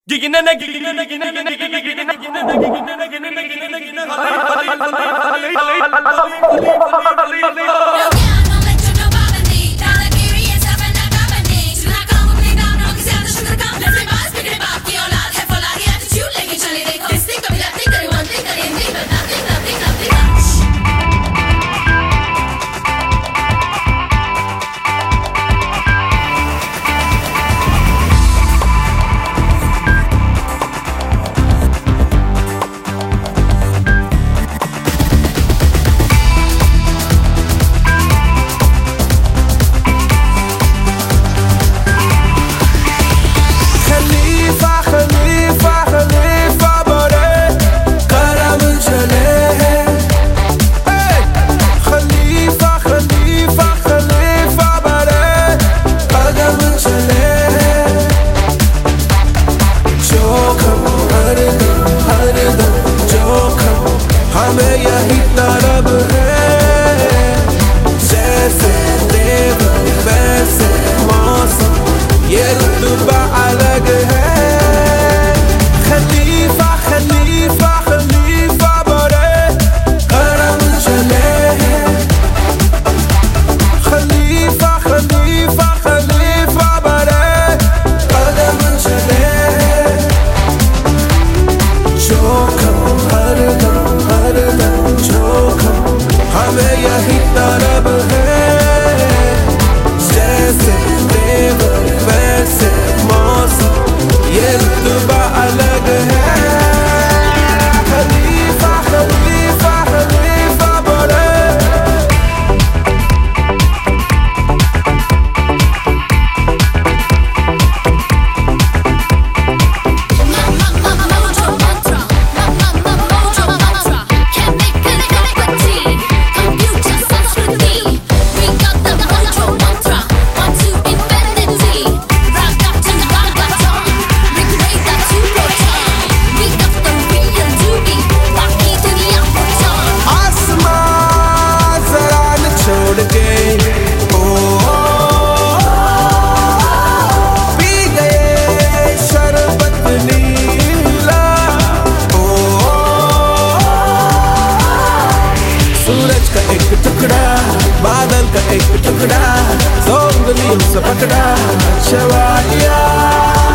हमें यही तरब है, जैसे देव वैसे मौसम, ये रुतबा अलग है। खलीफा खलीफा खलीफा बड़े करम चले हैं। खलीफा खलीफा खलीफा बड़े कदम चले हैं। जोखम हर दम जोखम, हमें यही तरब है, जैसे देव वैसे मौसम, ये रुतबा अलग है। खलीफा खलीफा खलीफा बड़े सूरज का एक टुकड़ा, बादल का एक टुकड़ा, सौ उंगलियों से पकड़ा शवालिया।